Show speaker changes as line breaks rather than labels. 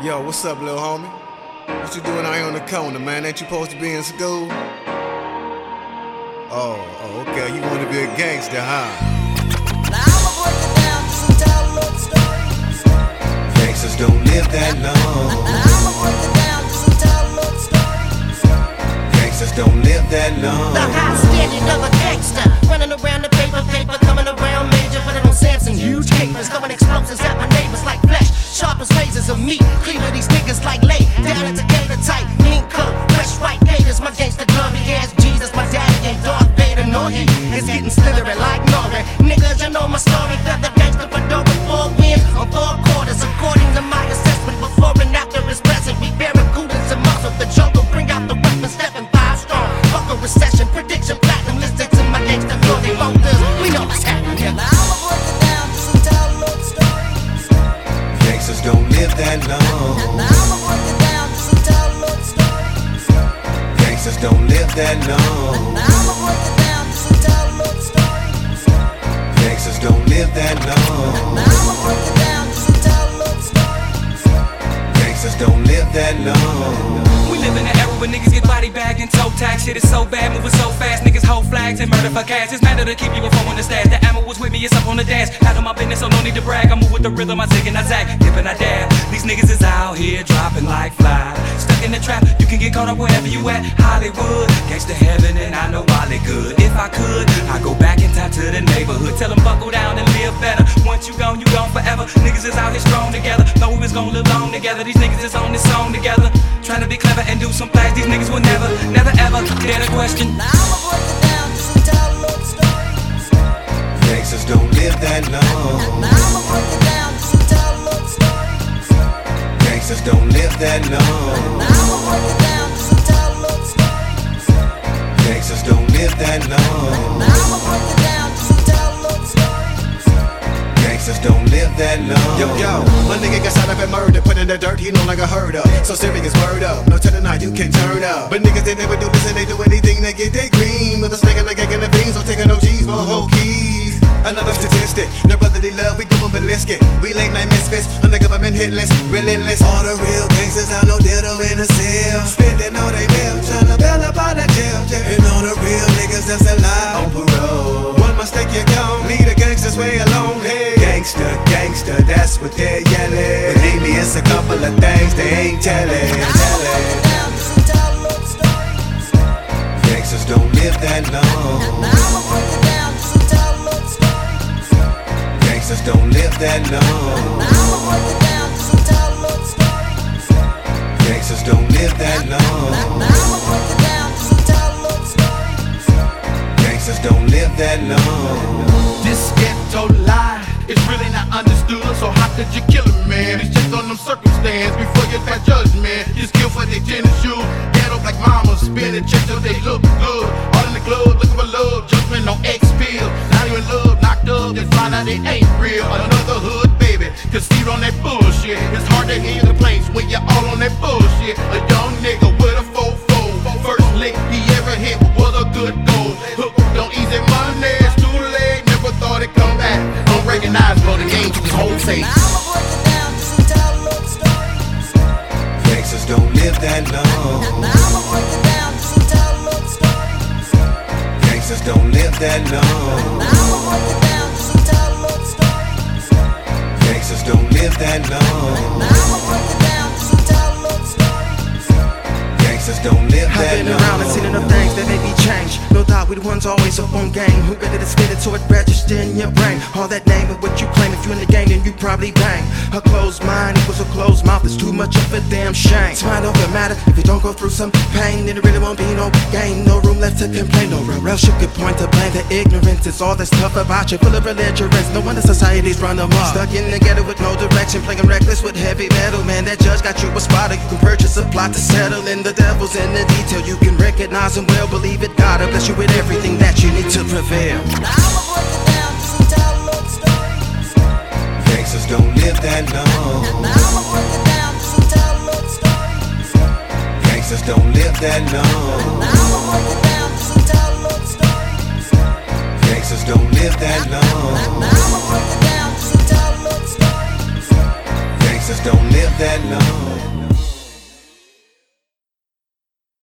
Yo, what's up, little homie? What you doing out here on the corner, man? Ain't you supposed to be in school? Oh, okay. You wanna be a gangster, huh?
Now I'ma break it down just to tell a little story.
Gangsters don't live that long.
Now I'ma break it down just to tell a little story.
Gangsters don't live that long.
The high standard of a gangster, running around the paper, coming around major, but it on Samson, huge capers, throwing explosives at my neighbors like flesh, sharp as razors of meat, cleaving these niggas like lay down at the gator tight, mean coat, fresh white gators, my gangster glory as Jesus, my daddy ain't Darth Vader, nor he is getting slithery like Nori. Niggas, you know my story, feather gangster fedora, 4 wins on 4 quarters, according to my assessment, before and after his present, we barracudas and muscle, the jungle, bring out the weapons, stepping 5 strong, fuck a recession, prediction, platinum, listen to my gangster glory voters, we know what's happening here.
Now I'ma break it down just to tell a little story.
Gangsters don't live that long.
Now I'ma break it down just to tell a little story.
Gangsters don't live that long.
Now I'ma break it down just to tell a little story.
Gangsters don't live that long.
Now I'ma break it down just to tell a little story.
Gangsters don't live that long.
We live in an era where niggas get body bagged and toe tax. Shit is so bad, moving so fast. Niggas hold flags and murder for cash. It's matter to keep you a phone in the stash. The ammo was with me, it's up on the dash. Out of my business, so no need to brag. I move with the rhythm, I zig and I zag, dip and I dab. These niggas is out here dropping like flies. Stuck in the trap, you can get caught up wherever you at. Hollywood, gangsta heaven, and I know Wally good. If I could, I'd go back in time to the neighborhood. Tell them buckle down and live better. Once you gone forever. Niggas is out here strong together. Thought we was gonna live long together. These niggas is on this song together. Trying to be clever and do some things these niggas will never ever dare to question.
Now I'ma break it down just to tell a little story.
Gangsters don't live that long.
Now I'ma break it down just to tell a little story.
Gangsters don't live that long.
Now I'ma break it down just to tell a little story.
Gangsters don't live that long.
Now I'ma break it down just to tell a little story.
Gangsters don't live that long.
Yo, my nigga got shot up and murdered, put in the dirt, he no longer heard of. So serious, word up, no telling how you can turn up. But niggas, they never do this and they do anything to get their green. With a snake and a gang and the beans, don't take no G's for whole keys. Another statistic, no brotherly love, we doing ballistic. We late night misfits, on the government hit list, relentless. All the real gangsters out, no dildo in a cell. Spending all they bill, tryna bail up out of jail. And all the real niggas that's alive on parole. One mistake you gone, leave the gangsters way alone. Hey. Gangster, gangster, that's what they're yelling. Believe me, it's a couple of things they ain't telling.
Now I'ma break it down just to tell a little story.
Gangsters don't live that long.
Now I'ma break it down just to tell a little story.
Gangsters don't live that long.
Now I'ma break it down just to tell a little story.
Gangsters don't live that long.
Now I'ma break it down just to tell a little story.
Gangsters don't live that long.
This ghetto lie, it's really not understood. So how could you kill a man? It's just on them circumstance. Before you pass judgment, you skill for their tennis shoes. Ghetto like mama, spinning checks till they look good. All in the club, looking for love, judgment on X pills. Now you in love, knocked up, just find out it ain't real. Another hood baby, concede on that bullshit. It's hard to hear complaints when you're all on that bullshit. A young nigga with a 4-4, first lick he ever hit was a good goal. Hook, don't easy money, it's too late. Never thought it'd come back. Unrecognizable, the game to his whole face.
Now I'ma break it down just to tell a little story.
Gangsters don't live that long.
Now I'ma break it down just to tell a little story.
Gangsters don't live that long.
Now I'ma break it down just to tell a little story.
Gangsters don't live that long.
Now I'ma break it down just to tell a little story.
Gangsters don't live
I've
that
been
long.
around and seen enough things that make me change. No doubt we the ones always up on game. Who better to spit it so it register in your brain? All that name and what you claim. If you in the game, then you probably bang. A closed mind equals a closed mouth. It's too much of a damn shame. Smile don't matter if you don't go through some pain. Then it really won't be no gain. No room left to complain. Nowhere else you could point to blame. The ignorance is all that's tough about you. Full of belligerence. No wonder society's run amok. Stuck in the ghetto with no direction. Playing reckless with heavy metal. Man, that judge got you a spotter. You can purchase a plot to settle in. The devil's in the detail. You can recognize and well believe it. God will bless you with everything that you need to prevail.
Now I'ma break it down just to tell a little story.
Gangsters don't live that long.
Now I'ma break it down just to tell a little story.
Gangsters don't live that long.
Now I'ma break it down just to tell a little story.
Gangsters don't live that long.
Now I'ma break it down just to tell a little story.
Gangsters
don't live that long.